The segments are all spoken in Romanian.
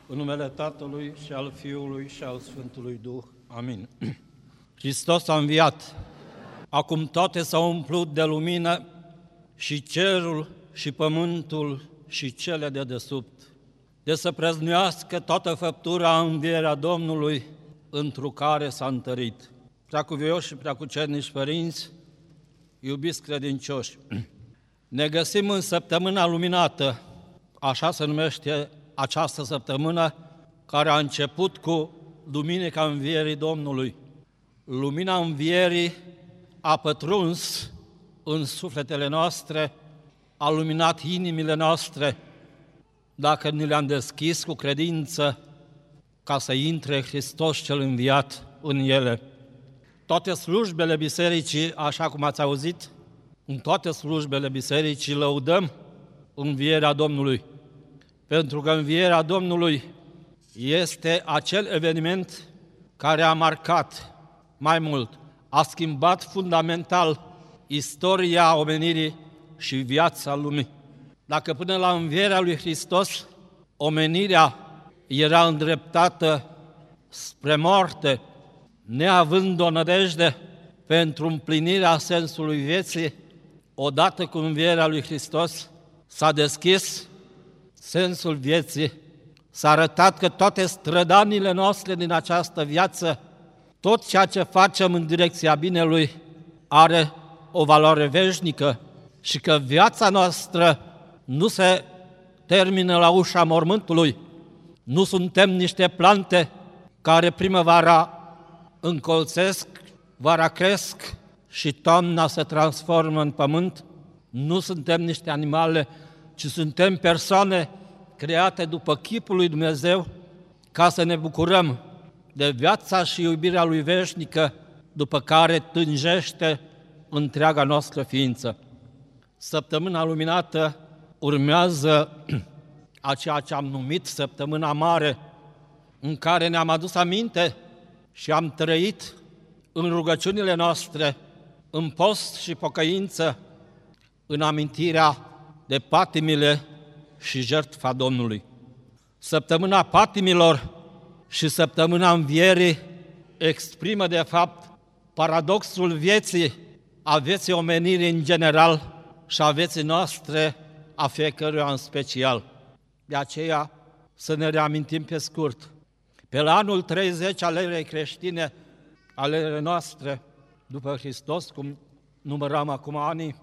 În numele Tatălui și al Fiului și al Sfântului Duh. Amin. Hristos a înviat. Acum toate s-au umplut de lumină și cerul și pământul și cele de desubt. De să prăznuiască toată făptura învierea Domnului, întru care s-a întărit. Preacuvioși și preacucernici părinți, iubiți credincioși, ne găsim în săptămâna luminată, așa se numește această săptămână, care a început cu Duminica Învierii Domnului. Lumina Învierii a pătruns în sufletele noastre, a luminat inimile noastre, dacă ni le-am deschis cu credință, ca să intre Hristos cel înviat în ele. Toate slujbele bisericii, așa cum ați auzit, în toate slujbele bisericii lăudăm învierea Domnului, pentru că învierea Domnului este acel eveniment care a marcat mai mult, a schimbat fundamental istoria omenirii și viața lumii. Dacă până la învierea lui Hristos omenirea era îndreptată spre moarte, neavând o nădejde pentru împlinirea sensului vieții, odată cu învierea lui Hristos s-a deschis sensul vieții, s-a arătat că toate strădanile noastre din această viață, tot ceea ce facem în direcția binelui, are o valoare veșnică și că viața noastră nu se termină la ușa mormântului. Nu suntem niște plante care primăvara încolțesc, vara cresc și toamna se transformă în pământ. Nu suntem niște animale, ci suntem persoane create după chipul lui Dumnezeu ca să ne bucurăm de viața și iubirea lui veșnică, după care tânjește întreaga noastră ființă. Săptămâna luminată urmează a ceea ce am numit Săptămâna Mare, în care ne-am adus aminte și am trăit în rugăciunile noastre, în post și pocăință, în amintirea de patimile și jertfa Domnului. Săptămâna patimilor și Săptămâna Învierii exprimă, de fapt, paradoxul vieții, a vieții omenirii în general și a vieții noastre, a fiecăruia în special. De aceea să ne reamintim pe scurt. Pe la anul 30 al erei creștine, ale erei noastre, după Hristos, cum numărăm acum anii,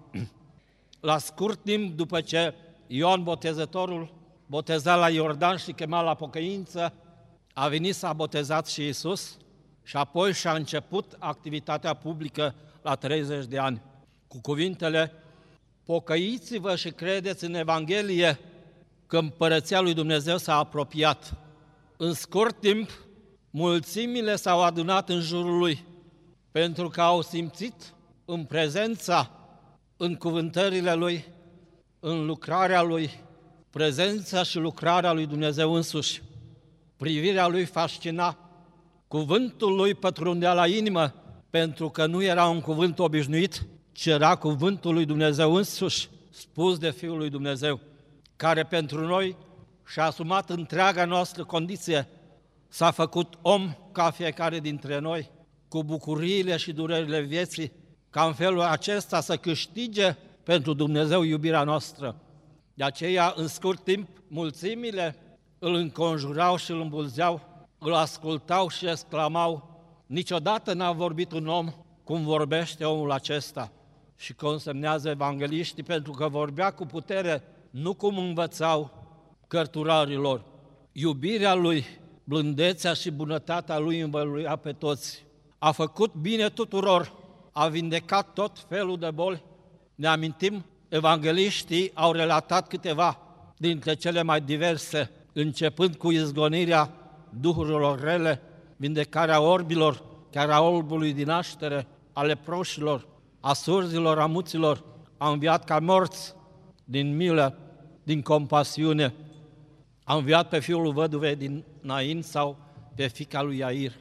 la scurt timp după ce Ioan Botezătorul boteza la Iordan și chema la pocăință, a venit s-a botezat și Iisus și apoi și-a început activitatea publică la 30 de ani, cu cuvintele: pocăiți-vă și credeți în Evanghelie că împărăția lui Dumnezeu s-a apropiat. În scurt timp, mulțimile s-au adunat în jurul lui, pentru că au simțit în prezența, în cuvântările lui, în lucrarea lui, prezența și lucrarea lui Dumnezeu însuși. Privirea lui fascina, cuvântul lui pătrundea la inimă, pentru că nu era un cuvânt obișnuit, ci era cuvântul lui Dumnezeu însuși, spus de Fiul lui Dumnezeu, care pentru noi și-a asumat întreaga noastră condiție, s-a făcut om ca fiecare dintre noi, cu bucuriile și durerile vieții, ca în felul acesta să câștige pentru Dumnezeu iubirea noastră. De aceea, în scurt timp, mulțimile îl înconjurau și îl îmbulzeau, îl ascultau și exclamau: niciodată n-a vorbit un om cum vorbește omul acesta. Și consemnează evangeliștii, pentru că vorbea cu putere, nu cum învățau cărturarii lor. Iubirea lui, blândețea și bunătatea lui învăluia pe toți. A făcut bine tuturor, a vindecat tot felul de boli. Ne amintim, evangeliștii au relatat câteva dintre cele mai diverse, începând cu izgonirea duhurilor rele, vindecarea orbilor, chiar a orbului din naștere, a leproșilor, a surzilor, a muților, a înviat ca morți din milă, din compasiune. A înviat pe fiul văduvei din Nain sau pe fiica lui Iair.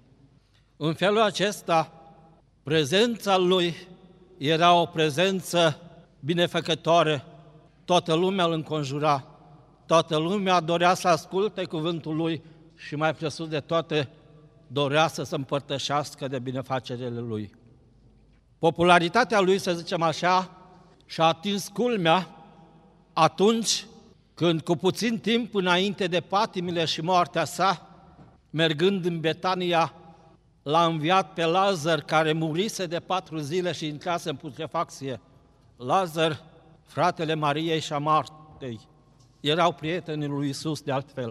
În felul acesta, prezența lui era o prezență binefăcătoare, toată lumea îl înconjura, toată lumea dorea să asculte cuvântul lui și mai presus de toate dorea să se împărtășească de binefacerile lui. Popularitatea lui, să zicem așa, și-a atins culmea atunci când, cu puțin timp înainte de patimile și moartea sa, mergând în Betania, l-a înviat pe Lazar, care murise de 4 zile și intrase în putrefacție. Lazar, fratele Mariei și a Martei, erau prietenii lui Iisus de altfel.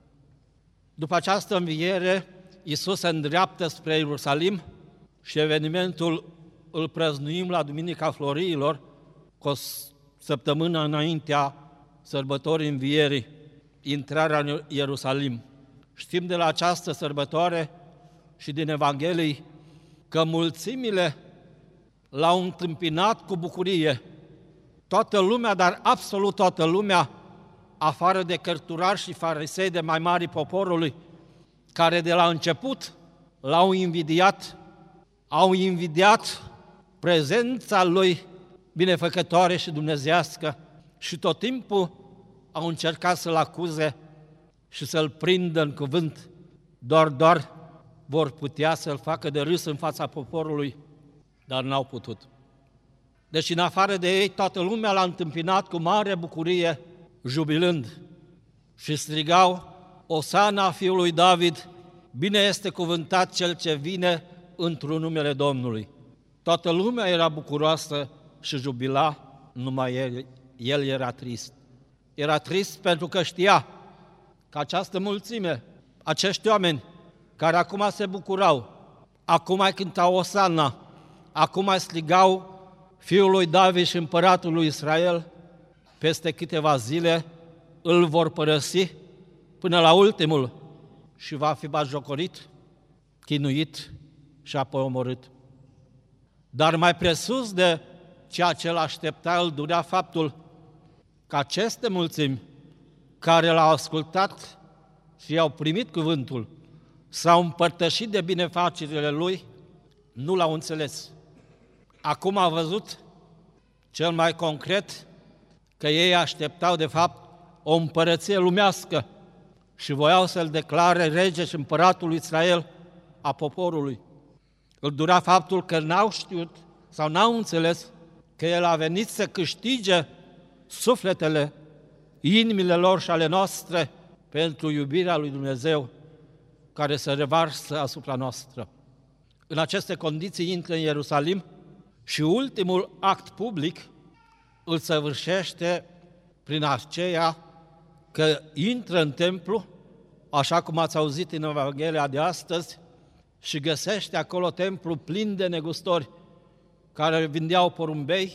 După această înviere, Iisus se îndreaptă spre Ierusalim și evenimentul îl prăznuim la Duminica Floriilor, cu o săptămână înaintea sărbătorii învierii, intrarea în Ierusalim. Știm de la această sărbătoare și din Evanghelii că mulțimile l-au întâmpinat cu bucurie. Toată lumea, dar absolut toată lumea, afară de cărturari și farisei de mai mari poporului, care de la început l-au invidiat, au invidiat prezența lui binefăcătoare și dumnezeiască și tot timpul au încercat să-l acuze și să-l prindă în cuvânt, doar vor putea să-l facă de râs în fața poporului, dar n-au putut. Deci, în afară de ei, toată lumea l-a întâmpinat cu mare bucurie, jubilând, și strigau: Osana fiului David, bine este cuvântat cel ce vine într-un numele Domnului. Toată lumea era bucuroasă și jubila, numai el era trist. Era trist pentru că știa că această mulțime, acești oameni care acum se bucurau, acum mai cântau Osana, acum mai strigau Fiul lui David și Împăratul lui Israel, peste câteva zile îl vor părăsi până la ultimul și va fi batjocorit, chinuit și apoi omorât. Dar mai presus de ceea ce îl aștepta, îl durea faptul că aceste mulțimi care l-au ascultat și i-au primit cuvântul, s-au împărtășit de binefacerile lui, nu l-au înțeles. Acum a văzut cel mai concret că ei așteptau de fapt o împărăție lumească și voiau să-l declare rege și împăratul lui Israel a poporului. Îl dura faptul că n-au știut sau n-au înțeles că el a venit să câștige sufletele, inimile lor și ale noastre pentru iubirea lui Dumnezeu care se revarsă asupra noastră. În aceste condiții intră în Ierusalim și ultimul act public îl săvârșește prin aceea că intră în templu, așa cum ați auzit în Evanghelia de astăzi, și găsește acolo templu plin de negustori care vindeau porumbei,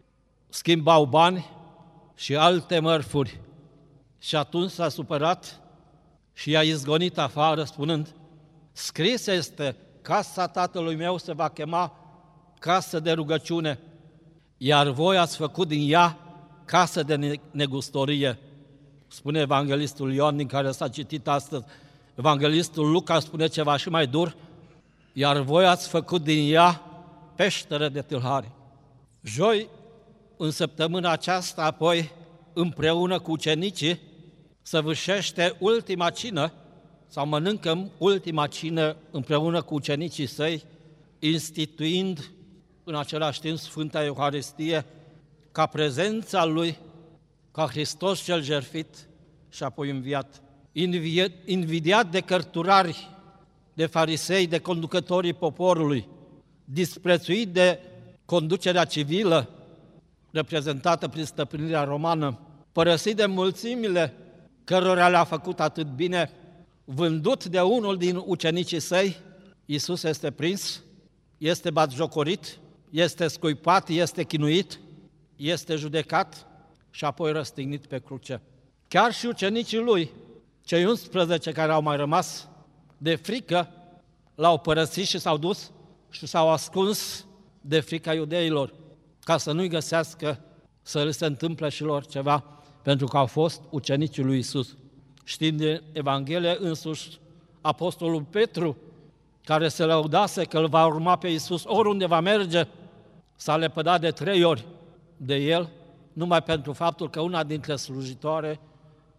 schimbau bani și alte mărfuri. Și atunci s-a supărat și i-a izgonit afară, spunând: scris este, casa tatălui meu se va chema casă de rugăciune, iar voi ați făcut din ea casă de negustorie. Spune evanghelistul Ioan, din care s-a citit astăzi. Evanghelistul Luca spune ceva și mai dur: iar voi ați făcut din ea peșteră de tâlhari. Joi, în săptămâna aceasta, apoi, împreună cu ucenicii, săvârșește ultima cină, sau mănâncă ultima cină împreună cu ucenicii săi, instituind în același timp Sfânta Euharistie ca prezența Lui, ca Hristos cel jertfit și apoi înviat. Invidiat de cărturari, de farisei, de conducătorii poporului, disprețuit de conducerea civilă reprezentată prin stăpânirea romană, părăsit de mulțimile cărora le-a făcut atât bine, vândut de unul din ucenicii săi, Iisus este prins, este batjocorit, este scuipat, este chinuit, este judecat și apoi răstignit pe cruce. Chiar și ucenicii lui, cei 11 care au mai rămas, de frică, l-au părăsit și s-au dus și s-au ascuns de frica iudeilor, ca să nu-i găsească să le se întâmple și lor ceva, pentru că au fost ucenicii lui Iisus. Știm din Evanghelie însuși apostolul Petru, care se lăudase că îl va urma pe Iisus oriunde va merge, s-a lepădat de 3 ori de el, numai pentru faptul că una dintre slujitoare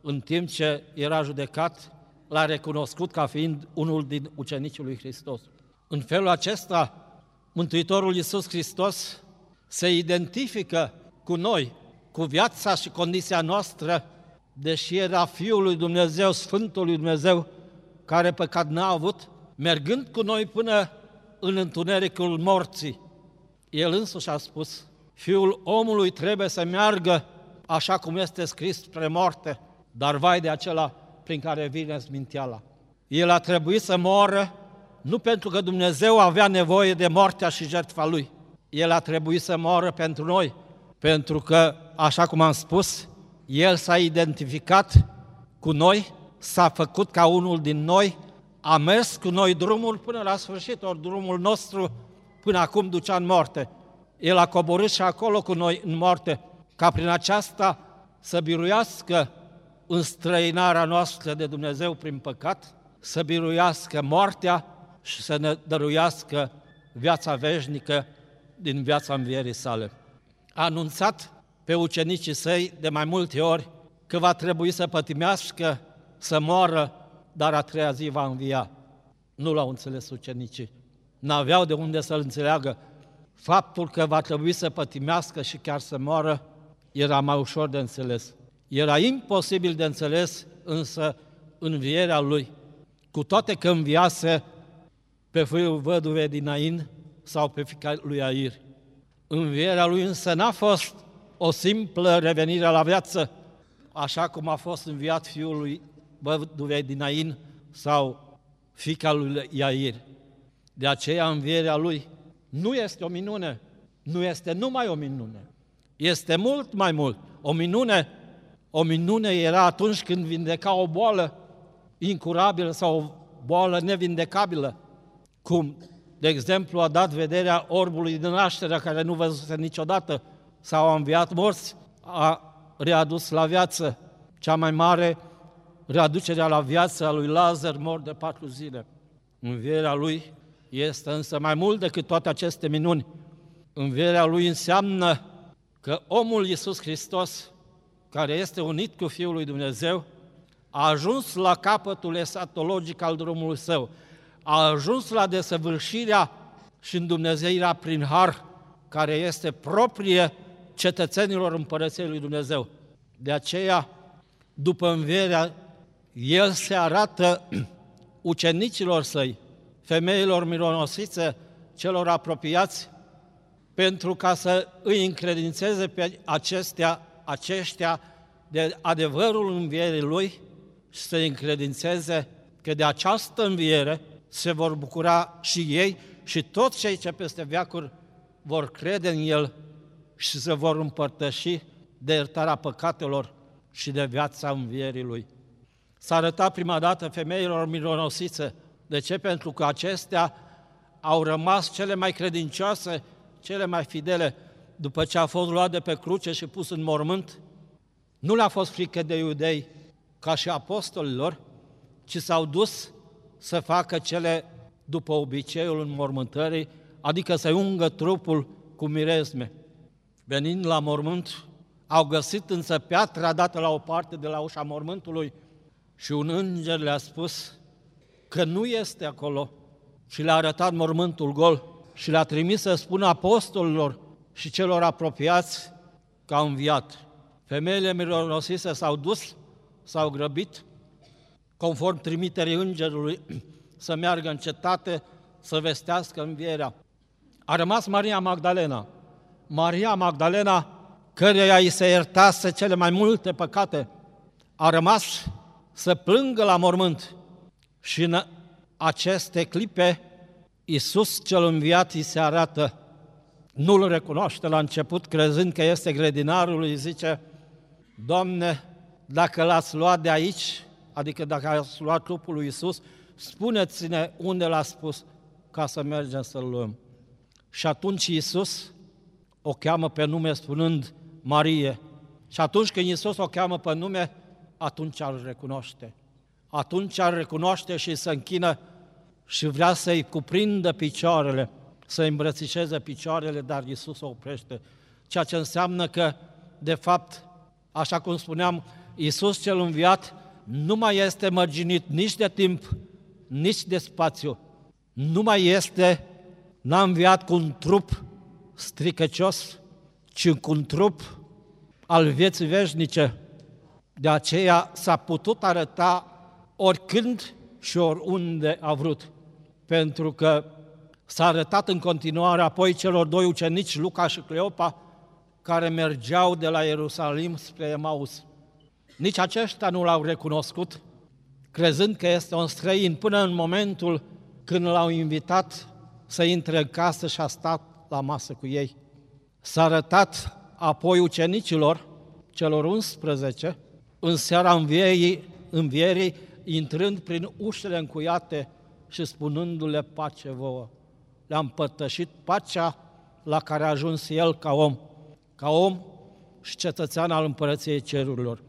în timp ce era judecat, l-a recunoscut ca fiind unul din ucenicii lui Hristos. În felul acesta, Mântuitorul Iisus Hristos se identifică cu noi, cu viața și condiția noastră, deși era Fiul lui Dumnezeu, Sfântul lui Dumnezeu, care păcat n-a avut, mergând cu noi până în întunericul morții. El însuși a spus, Fiul omului trebuie să meargă așa cum este scris spre moarte, dar vai de acela prin care vine sminteala. El a trebuit să moară nu pentru că Dumnezeu avea nevoie de moartea și jertfa Lui. El a trebuit să moară pentru noi, pentru că, așa cum am spus, El s-a identificat cu noi, s-a făcut ca unul din noi, a mers cu noi drumul până la sfârșit, ori drumul nostru până acum ducea în moarte. El a coborât și acolo cu noi în moarte, ca prin aceasta să biruiască înstrăinarea noastră de Dumnezeu prin păcat, să biruiască moartea și să ne dăruiască viața veșnică din viața învierii sale. A anunțat pe ucenicii săi de mai multe ori că va trebui să pătimească, să moară, dar a treia zi va învia. Nu l-au înțeles ucenicii. N-aveau de unde să-l înțeleagă. Faptul că va trebui să pătimească și chiar să moară era mai ușor de înțeles. Era imposibil de înțeles însă învierea lui, cu toate că înviase pe fiul văduvei din Nain sau pe fiica lui Air. Învierea lui însă n-a fost o simplă revenire la viață, așa cum a fost înviat fiul lui văduvei din Nain sau fiica lui Iair. De aceea învierea lui nu este o minune, nu este numai o minune, este mult mai mult. O minune era atunci când vindeca o boală incurabilă sau o boală nevindecabilă, cum, de exemplu, a dat vederea orbului din naștere, care nu văzuse niciodată, sau a înviat morți, a readus la viață. Cea mai mare readucerea la viață a lui Lazar, mort de 4 zile. Învierea lui este însă mai mult decât toate aceste minuni. Învierea lui înseamnă că omul Iisus Hristos, care este unit cu Fiul lui Dumnezeu, a ajuns la capătul esatologic al drumului său, a ajuns la desăvârșirea și îndumnezeirea prin har, care este proprie cetățenilor Împărăției lui Dumnezeu. De aceea, după învierea, El se arată ucenicilor săi, femeilor mironosițe, celor apropiați, pentru ca să îi încredințeze pe aceștia de adevărul învierii Lui și să îi încredințeze că de această înviere se vor bucura și ei și toți cei ce peste veacuri vor crede în El și se vor împărtăși de iertarea păcatelor și de viața învierii Lui. S-a arătat prima dată femeilor mironosițe. De ce? Pentru că acestea au rămas cele mai credincioase, cele mai fidele, după ce a fost luat de pe cruce și pus în mormânt. Nu le-a fost frică de iudei ca și apostolilor, ci s-au dus să facă cele după obiceiul înmormântării, adică să-i ungă trupul cu mirezme. Venind la mormânt, au găsit însă piatra dată la o parte de la ușa mormântului și un înger le-a spus că nu este acolo și le-a arătat mormântul gol și le-a trimis să spună apostolilor și celor apropiați că a înviat. Femeile mironosițe s-au dus, s-au grăbit, conform trimiterii îngerului, să meargă în cetate, să vestească învierea. A rămas Maria Magdalena, căreia îi se iertase cele mai multe păcate, a rămas să plângă la mormânt și în aceste clipe Iisus cel înviat îi se arată. Nu-L recunoaște la început, crezând că este grădinarul, îi zice: Doamne, dacă l-ați luat de aici, adică dacă ați luat trupul lui Iisus, spuneți-ne unde l-a spus ca să mergem să-L luăm. Și atunci Iisus o cheamă pe nume spunând Marie. Și atunci când Iisus o cheamă pe nume, atunci îl recunoaște. Atunci îl recunoaște și se închină și vrea să-i cuprindă picioarele, să-i îmbrățișeze picioarele, dar Iisus o oprește. Ceea ce înseamnă că, de fapt, așa cum spuneam, Iisus cel înviat nu mai este mărginit nici de timp, nici de spațiu. Nu mai este, n-a înviat cu un trup stricăcios, ci cu un trup al vieții veșnice. De aceea s-a putut arăta oricând și oriunde a vrut, pentru că s-a arătat în continuare apoi celor doi ucenici, Luca și Cleopa, care mergeau de la Ierusalim spre Emaus. Nici aceștia nu l-au recunoscut, crezând că este un străin, până în momentul când l-au invitat să intre în casă și a stat la masă cu ei. S-a arătat apoi ucenicilor, celor 11, în seara învierii, intrând prin ușile încuiate și spunându-le pace vouă. Le-a împărtășit pacea la care a ajuns el ca om și cetățean al Împărăției Cerurilor.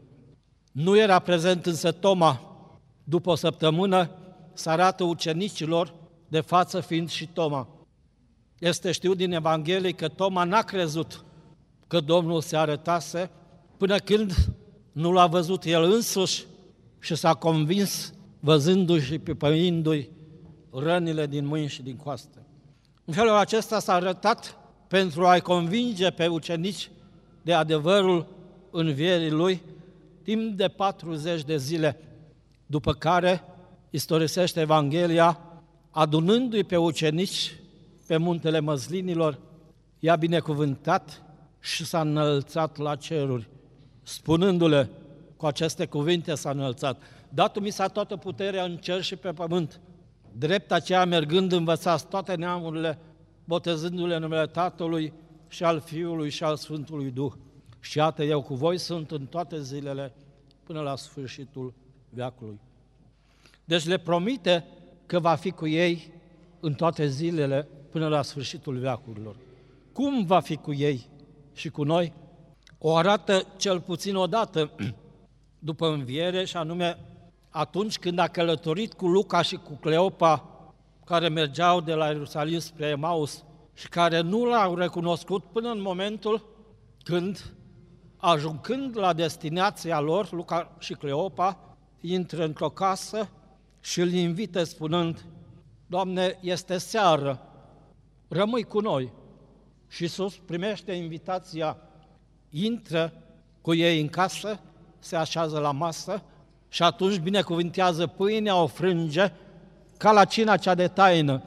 Nu era prezent însă Toma. După o săptămână se arată ucenicilor, de față fiind și Toma. Este știut din Evanghelie că Toma n-a crezut că Domnul se arătase până când nu l-a văzut el însuși și s-a convins văzându-și și pipăindu-i rănile din mâini și din coaste. În felul acesta s-a arătat pentru a-i convinge pe ucenici de adevărul învierii lui timp de 40 de zile, după care istorisește Evanghelia, adunându-i pe ucenici pe muntele Măslinilor, i-a binecuvântat și s-a înălțat la ceruri, spunându-le, cu aceste cuvinte s-a înălțat: dat mi s-a toată puterea în cer și pe pământ. Drept aceea, mergând, învățați toate neamurile, botezându-le în numele Tatălui și al Fiului și al Sfântului Duh. Și iată, eu cu voi sunt în toate zilele până la sfârșitul veacului. Deci le promite că va fi cu ei în toate zilele până la sfârșitul veacurilor. Cum va fi cu ei și cu noi? O arată cel puțin odată după înviere, și anume atunci când a călătorit cu Luca și cu Cleopa, care mergeau de la Ierusalim spre Emaus și care nu l-au recunoscut până în momentul când, ajungând la destinația lor, Luca și Cleopa intră într-o casă și îl invită spunând: Doamne, este seară, rămâi cu noi. Și Iisus primește invitația, intră cu ei în casă, se așează la masă și atunci binecuvântează pâinea, o frânge, ca la cina cea de taină,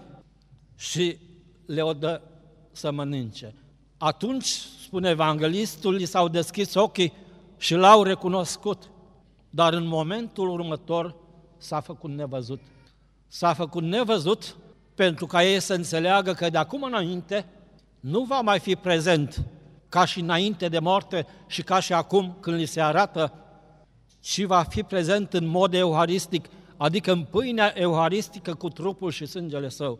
și le-o dă să mănânce. Atunci, spune evanghelistul, li s-au deschis ochii și l-au recunoscut, dar în momentul următor s-a făcut nevăzut. S-a făcut nevăzut pentru ca ei să înțeleagă că de acum înainte nu va mai fi prezent ca și înainte de moarte și ca și acum când li se arată, ci va fi prezent în mod euharistic, adică în pâinea euharistică cu trupul și sângele Său.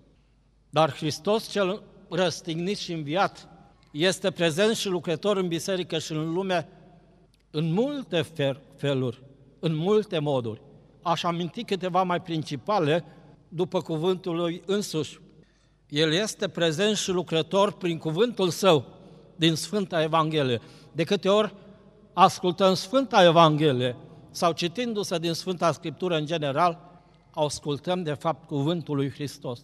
Dar Hristos cel răstignit și înviat este prezent și lucrător în biserică și în lume în multe feluri, în multe moduri. Aș aminti câteva mai principale după cuvântul Lui însuși. El este prezent și lucrător prin cuvântul Său din Sfânta Evanghelie. De câte ori ascultăm Sfânta Evanghelie sau citindu-se din Sfânta Scriptură în general, ascultăm de fapt cuvântul lui Hristos.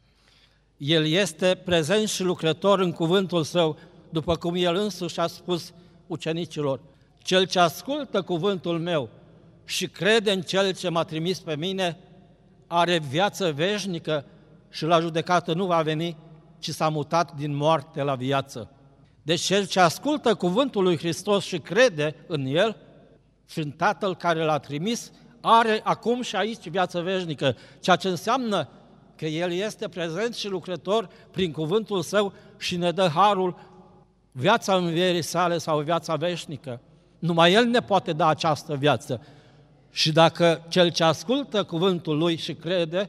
El este prezent și lucrător în cuvântul Său, după cum El însuși a spus ucenicilor: Cel ce ascultă cuvântul meu și crede în Cel ce m-a trimis pe mine, are viață veșnică și la judecată nu va veni, ci s-a mutat din moarte la viață. Deci cel ce ascultă cuvântul lui Hristos și crede în El și în Tatăl care L-a trimis, are acum și aici viață veșnică, ceea ce înseamnă că El este prezent și lucrător prin cuvântul Său și ne dă harul, viața învierii Sale sau viața veșnică. Numai El ne poate da această viață. Și dacă cel ce ascultă cuvântul Lui și crede,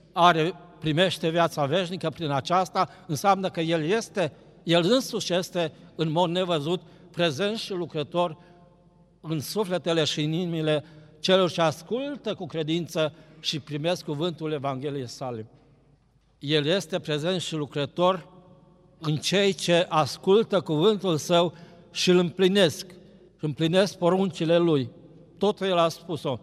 primește viața veșnică prin aceasta, înseamnă că El însuși este în mod nevăzut prezent și lucrător în sufletele și în inimile celor ce ascultă cu credință și primesc cuvântul Evangheliei Sale. El este prezent și lucrător în cei ce ascultă cuvântul Său și îl împlinesc poruncile Lui. tot El a spus-o.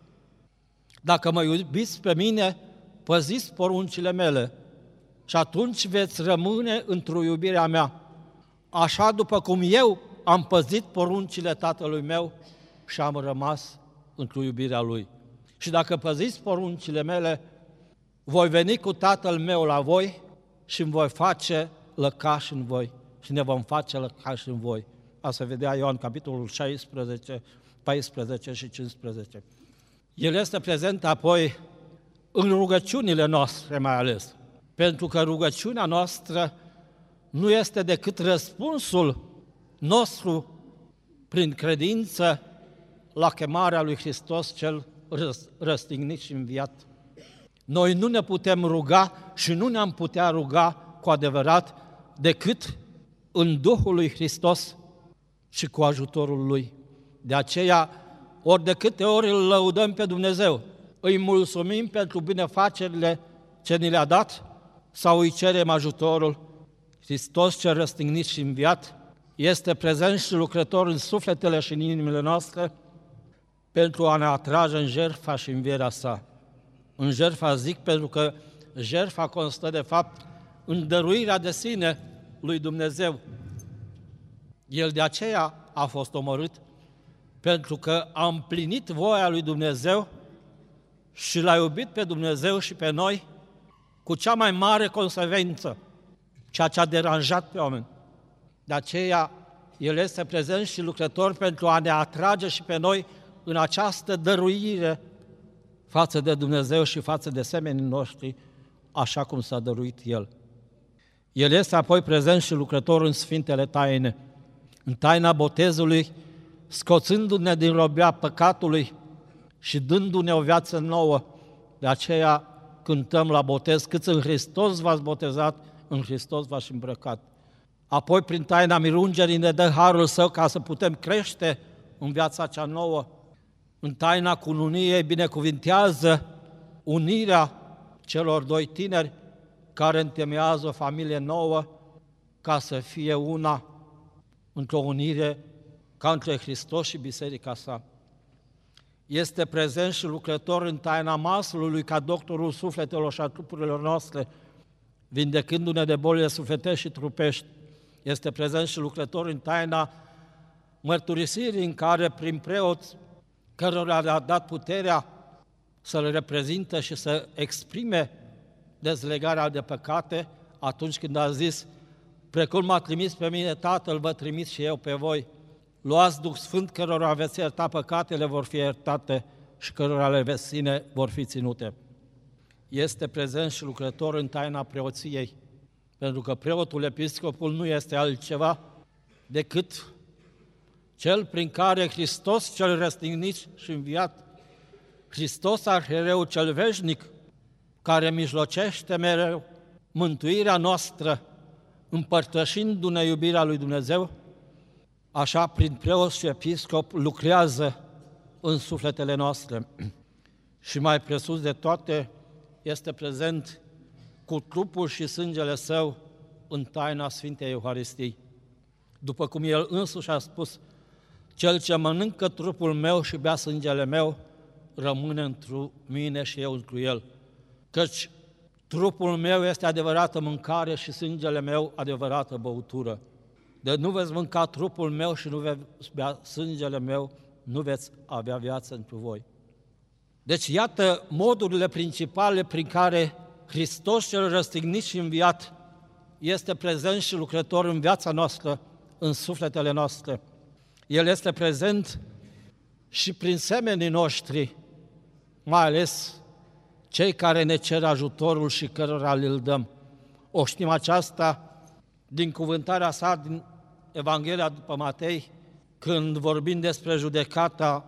Dacă mă iubiți pe mine, păziți poruncile mele și atunci veți rămâne într-o iubirea mea. Așa după cum eu am păzit poruncile Tatălui meu și am rămas într-o iubirea Lui. Și dacă păziți poruncile mele, voi veni cu Tatăl meu la voi și îmi voi face lăcaș în voi și ne vom face lăcaș în voi. Asta vedea Ioan, capitolul 16, 14 și 15. El este prezent apoi în rugăciunile noastre mai ales, pentru că rugăciunea noastră nu este decât răspunsul nostru prin credință la chemarea lui Hristos cel răstignit și înviat. Noi nu ne putem ruga și nu ne-am putea ruga cu adevărat decât în Duhul lui Hristos și cu ajutorul Lui. De aceea, ori de câte ori îl lăudăm pe Dumnezeu, îi mulțumim pentru binefacerile ce ni le-a dat sau îi cerem ajutorul, Hristos cel răstignit și înviat este prezent și lucrător în sufletele și în inimile noastre pentru a ne atrage în jertfa și învierea sa. În jertfa zic pentru că jertfa constă de fapt în dăruirea de sine lui Dumnezeu. El de aceea a fost omorât, pentru că a împlinit voia lui Dumnezeu și l-a iubit pe Dumnezeu și pe noi cu cea mai mare consecvență, ceea ce a deranjat pe oameni. De aceea, El este prezent și lucrător pentru a ne atrage și pe noi în această dăruire față de Dumnezeu și față de semenii noștri, așa cum s-a dăruit El. El este apoi prezent și lucrător în Sfintele Taine, în taina botezului, scoțându-ne din robia păcatului și dându-ne o viață nouă. De aceea cântăm la botez, câți în Hristos v-ați botezat, în Hristos v-ați îmbrăcat. Apoi, prin taina mirungerii, ne dă harul Său ca să putem crește în viața cea nouă. În taina cununiei binecuvintează unirea celor doi tineri care întemeiază o familie nouă ca să fie una într-o unire ca între Hristos și Biserica sa. Este prezent și lucrător în taina masului ca doctorul sufletelor și a trupurilor noastre, vindecându-ne de bolile sufletești și trupești. Este prezent și lucrător în taina mărturisirii în care, prin preoți, cărora le-a dat puterea să le reprezinte și să exprime dezlegarea de păcate, atunci când a zis: precum m-a trimis pe mine Tatăl, vă trimis și eu pe voi. Luați Duh Sfânt, cărora veți ierta păcatele, vor fi iertate și cărora le veți ține, vor fi ținute. Este prezent și lucrător în taina preoției, pentru că preotul, episcopul, nu este altceva decât cel prin care Hristos cel răstignit și înviat, Hristos arhiereu cel veșnic, care mijlocește mereu mântuirea noastră, împărtășindu-ne iubirea lui Dumnezeu, așa prin preot și episcop lucrează în sufletele noastre. Și mai presus de toate, este prezent cu trupul și sângele Său în taina Sfintei Euharistii. După cum El însuși a spus: cel ce mănâncă trupul meu și bea sângele meu, rămâne întru mine și eu întru el. Căci trupul meu este adevărată mâncare și sângele meu adevărată băutură. De nu veți mânca trupul meu și nu veți bea sângele meu, nu veți avea viață întru voi. Deci iată modurile principale prin care Hristos cel răstignit și înviat este prezent și lucrător în viața noastră, în sufletele noastre. El este prezent și prin semenii noștri, mai ales cei care ne cer ajutorul și cărora îl dăm. O știm aceasta din cuvântarea sa din Evanghelia după Matei, când vorbim despre judecata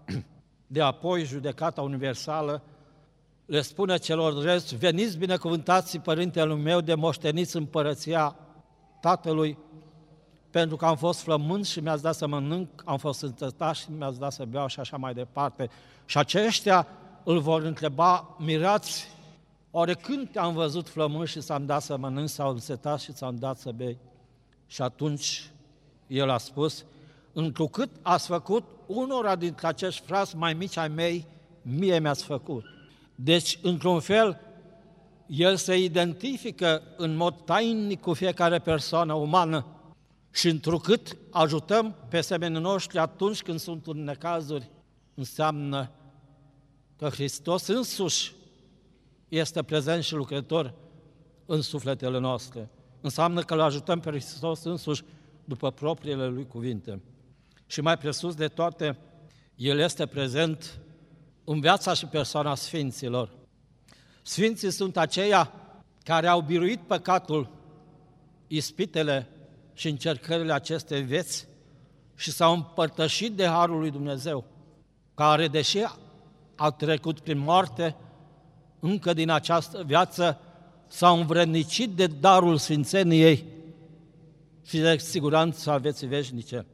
de apoi, judecata universală, le spune celor drept: veniți binecuvântați Părintele meu, de moșteniți împărăția Tatălui, pentru că am fost flământ și mi-ați dat să mănânc, am fost înțetat și mi-ați dat să beau și așa mai departe. Și aceștia îl vor întreba mirați: oare când te-am văzut flământ și ți-am dat să mănânc, sau înțetat și ți-am dat să bei? Și atunci el a spus: întrucât ați făcut unora dintre acești frați mai mici ai mei, mie mi-ați făcut. Deci, într-un fel, el se identifică în mod tainic cu fiecare persoană umană și întrucât ajutăm pe semenii noștri atunci când sunt în necazuri, înseamnă că Hristos însuși este prezent și lucrător în sufletele noastre. Înseamnă că îl ajutăm pe Hristos însuși după propriile Lui cuvinte. Și mai presus de toate, El este prezent în viața și persoana Sfinților. Sfinții sunt aceia care au biruit păcatul, ispitele și încercările acestei vieți și s-au împărtășit de Harul lui Dumnezeu, care, deși au trecut prin moarte, încă din această viață s-au învrednicit de darul sfințeniei și de siguranța vieții veșnice.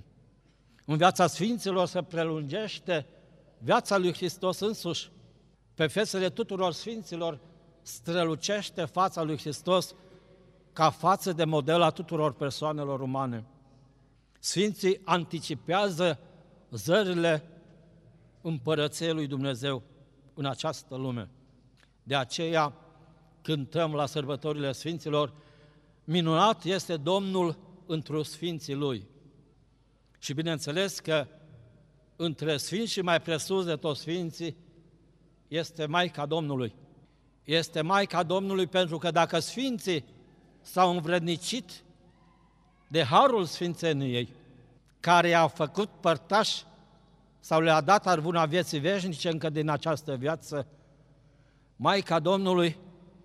În viața Sfinților se prelungește viața lui Hristos însuși. Pe fețele tuturor Sfinților strălucește fața lui Hristos ca față de model a tuturor persoanelor umane. Sfinții anticipează zările împărăției lui Dumnezeu în această lume. De aceea cântăm la sărbătorile Sfinților: minunat este Domnul întru Sfinții Lui. Și bineînțeles că între Sfinți și mai presus de toți Sfinții este Maica Domnului. Este Maica Domnului pentru că dacă Sfinții s-au învrednicit de harul Sfințeniei, care i-a făcut părtași sau le-a dat arvuna vieții veșnice încă din această viață, Maica Domnului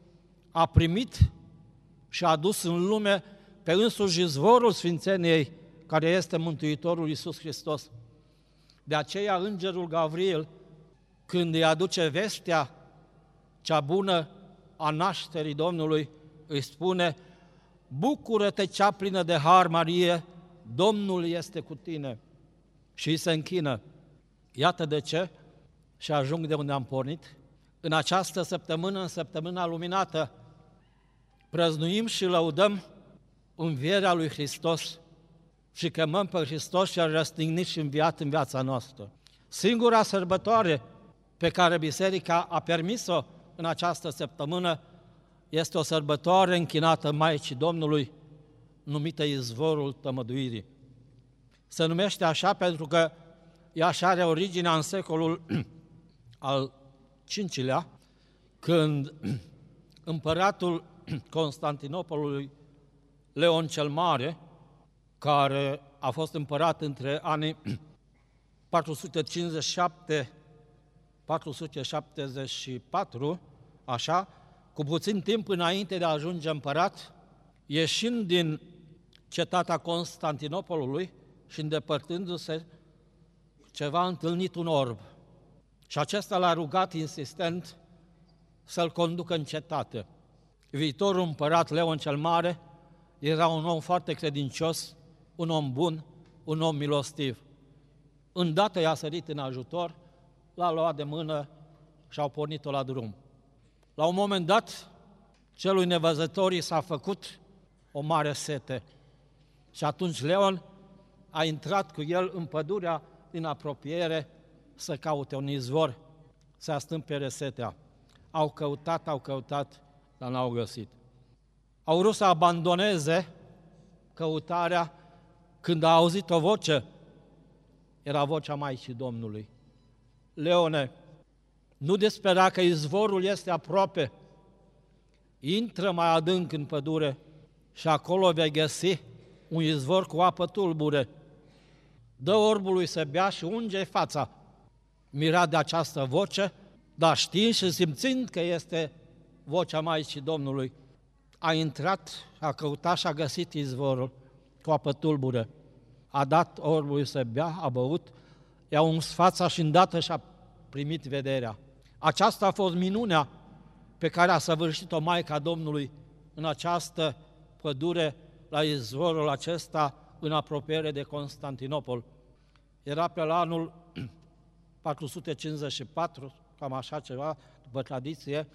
a primit și a adus în lume pe însuși izvorul Sfințeniei, care este Mântuitorul Iisus Hristos. De aceea Îngerul Gavriel, când îi aduce vestea cea bună a nașterii Domnului, îi spune: bucură-te cea plină de har, Marie, Domnul este cu tine. Și îi se închină. Iată de ce, și ajung de unde am pornit, în această săptămână, în săptămâna luminată, prăznuim și lăudăm învierea lui Hristos și chemăm pe Hristos și-a răstignit și înviat în viața noastră. Singura sărbătoare pe care Biserica a permis-o în această săptămână este o sărbătoare închinată Maicii Domnului, numită Izvorul Tămăduirii. Se numește așa pentru că ea și are originea în secolul al V-lea, când împăratul Constantinopolului, Leon cel Mare, care a fost împărat între anii 457-474, așa, cu puțin timp înainte de a ajunge împărat, ieșind din cetatea Constantinopolului și îndepărtându-se, ceva a întâlnit un orb. Și acesta l-a rugat insistent să-l conducă în cetate. Viitorul împărat Leon cel Mare era un om foarte credincios, un om bun, un om milostiv. Îndată i-a sărit în ajutor, l-a luat de mână și au pornit-o la drum. La un moment dat, celui nevăzătorii s-a făcut o mare sete și atunci Leon a intrat cu el în pădurea din apropiere să caute un izvor, să astâmpere setea. Au căutat, dar n-au găsit. Au vrut să abandoneze căutarea când a auzit o voce. Era vocea Maicii Domnului. Leone, nu despera că izvorul este aproape. Intră mai adânc în pădure și acolo vei găsi un izvor cu apă tulbure. Dă orbului să bea și unge fața. Mirat de această voce, dar știind și simțind că este vocea Maicii Domnului, a intrat, a căutat și a găsit izvorul cu apă tulbure. A dat orbului să bea, a băut, i-a uns fața și îndată și-a primit vederea. Aceasta a fost minunea pe care a săvârșit-o Maica Domnului în această pădure, la izvorul acesta, în apropiere de Constantinopol. Era pe la anul 454, cam așa ceva, după tradiție,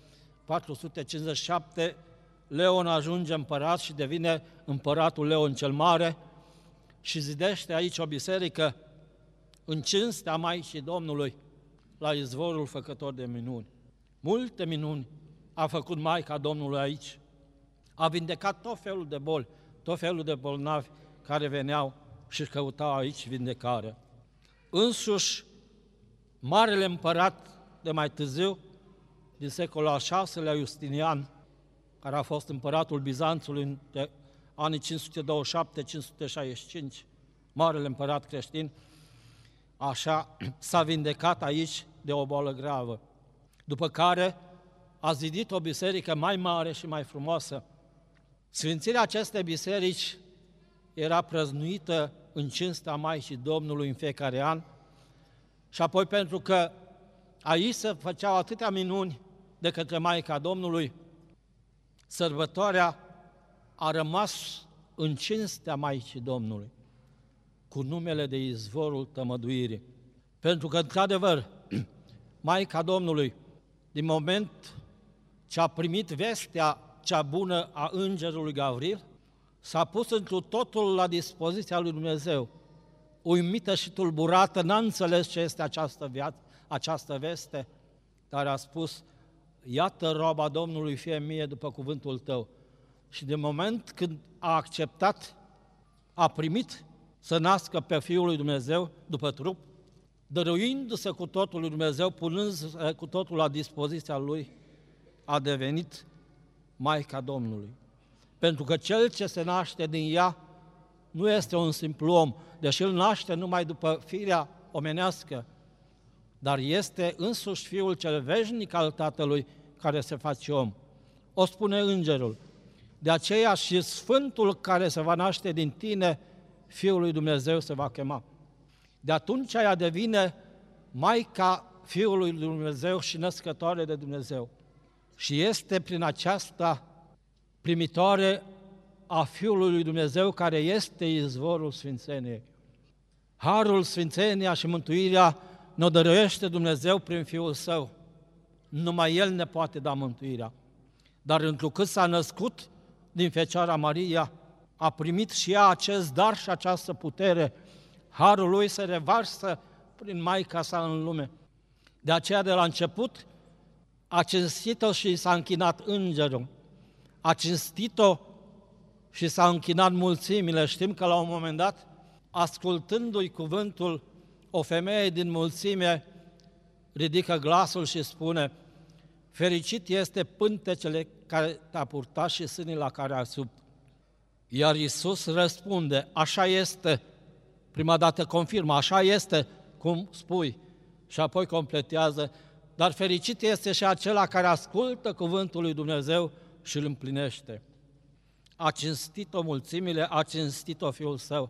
457, Leon ajunge împărat și devine împăratul Leon cel Mare, și zidește aici o biserică în cinstea Maicii Domnului la Izvorul Făcător de minuni. Multe minuni a făcut Maica Domnului aici. A vindecat tot felul de boli, tot felul de bolnavi care veneau și căutau aici vindecare. Însuși, Marele Împărat de mai târziu, din secolul al VI-lea, Justinian, care a fost împăratul Bizanțului între anii 527-565, Marele Împărat creștin, așa s-a vindecat aici de o boală gravă. După care a zidit o biserică mai mare și mai frumoasă. Sfințirea acestei biserici era prăznuită în cinstea Maicii Domnului în fiecare an și apoi pentru că aici se făceau atâtea minuni de către Maica Domnului, sărbătoarea a rămas în cinstea Maicii Domnului, cu numele de Izvorul Tămăduirii. Pentru că, într-adevăr, Maica Domnului, din moment ce a primit vestea cea bună a îngerului Gavril, s-a pus întru totul la dispoziția lui Dumnezeu. Uimită și tulburată, n-a înțeles ce este această veste, dar a spus: iată roaba Domnului, fie mie după cuvântul tău. Și de moment când a acceptat, a primit să nască pe Fiul lui Dumnezeu după trup, dăruindu-se cu totul lui Dumnezeu, punându-se cu totul la dispoziția lui, a devenit Maica Domnului. Pentru că cel ce se naște din ea nu este un simplu om, deși îl naște numai după firea omenească, dar este însuși Fiul cel veșnic al Tatălui care se face om. O spune îngerul. De aceea și Sfântul care se va naște din tine, Fiul lui Dumnezeu se va chema. De atunci ea devine Maica Fiului lui Dumnezeu și născătoare de Dumnezeu. Și este prin aceasta primitoare a Fiului lui Dumnezeu, care este izvorul sfințeniei. Harul, sfințenia și mântuirea ne-o dăruiește Dumnezeu prin Fiul Său. Numai El ne poate da mântuirea. Dar întrucât s-a născut din Fecioara Maria, a primit și ea acest dar și această putere. Harul Lui se revarsă prin Maica sa în lume. De aceea, de la început, a cinstit-o și s-a închinat îngerul. A cinstit-o și s-a închinat mulțimile. Știm că la un moment dat, ascultându-i cuvântul, o femeie din mulțime ridică glasul și spune: fericit este pântecele care te-a purtat și sânii la care a subt. Iar Iisus răspunde: așa este. Prima dată confirmă: așa este cum spui. Și apoi completează: dar fericit este și acela care ascultă cuvântul lui Dumnezeu și îl împlinește. A cinstit-o mulțimile, a cinstit-o Fiul Său.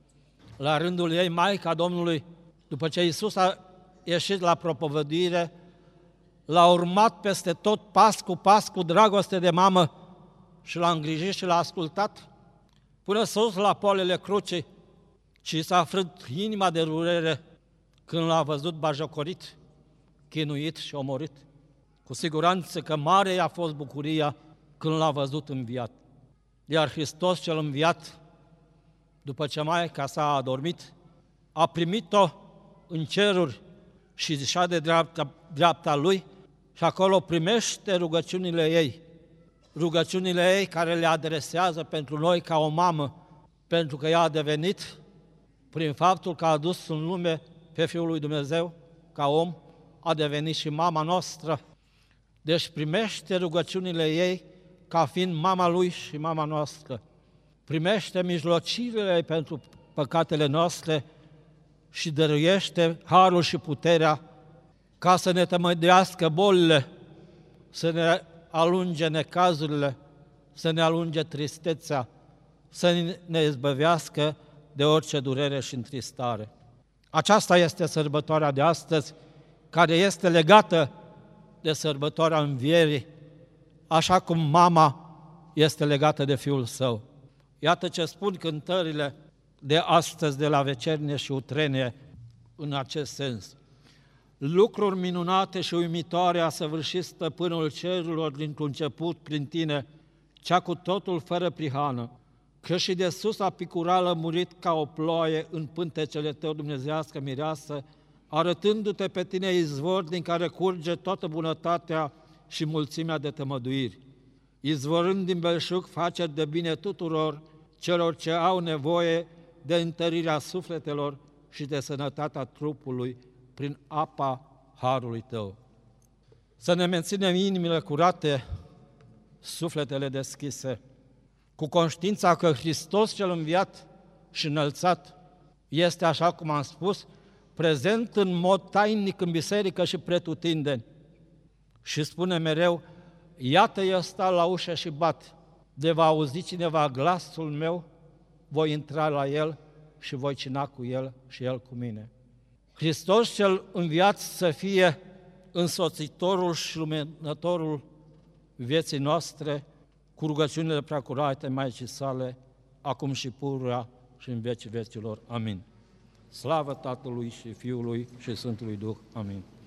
La rândul ei, Maica Domnului, după ce Iisus a ieșit la propovăduire, l-a urmat peste tot, pas cu pas, cu dragoste de mamă, și l-a îngrijit și l-a ascultat, până sus la polele crucii, și s-a frânt inima de durere când l-a văzut bajocorit, chinuit și omorât. Cu siguranță că mare a fost bucuria când l-a văzut înviat. Iar Hristos cel înviat, după ce Maica sa a adormit, a primit-o în ceruri și zicea de dreapta Lui și acolo primește rugăciunile ei. Rugăciunile ei care le adresează pentru noi ca o mamă, pentru că ea a devenit, prin faptul că a adus în lume pe Fiul lui Dumnezeu ca om, a devenit și mama noastră. Deci primește rugăciunile ei ca fiind mama Lui și mama noastră. Primește mijlocirile pentru păcatele noastre și dăruiește harul și puterea ca să ne tămădească bolile, să ne alunge necazurile, să ne alunge tristețea, să ne izbăvească de orice durere și întristare. Aceasta este sărbătoarea de astăzi, care este legată de sărbătoarea învierii, așa cum mama este legată de Fiul Său. Iată ce spun cântările de astăzi de la vecernie și utrenie în acest sens. Lucruri minunate și uimitoare a săvârșit Stăpânul cerurilor dintr-un început prin tine, cea cu totul fără prihană. că și de sus a picurat lămurit ca o ploaie în pântecele tău, dumnezeiască mireasă, arătându-te pe tine izvor din care curge toată bunătatea și mulțimea de tămăduiri. Izvorând din belșug faceri de bine tuturor celor ce au nevoie de întărirea sufletelor și de sănătatea trupului prin apa harului tău. Să ne menținem inimile curate, sufletele deschise, cu conștiința că Hristos cel înviat și înălțat este, așa cum am spus, prezent în mod tainic în biserică și pretutindeni. Și spune mereu, iată eu stau la ușă și bat, de va auzi cineva glasul meu, voi intra la el și voi cina cu el și el cu mine. Hristos cel înviat să fie însoțitorul și luminătorul vieții noastre, cu rugăciunile preacurate Maicii sale, acum și pururea și în vecii vecilor. Amin. Slavă Tatălui și Fiului și Sfântului Duh. Amin.